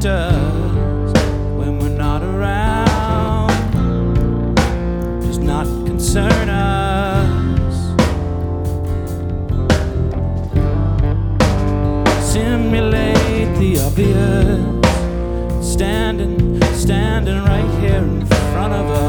does when we're not around does not concern us. Simulate the obvious, standing right here in front of us.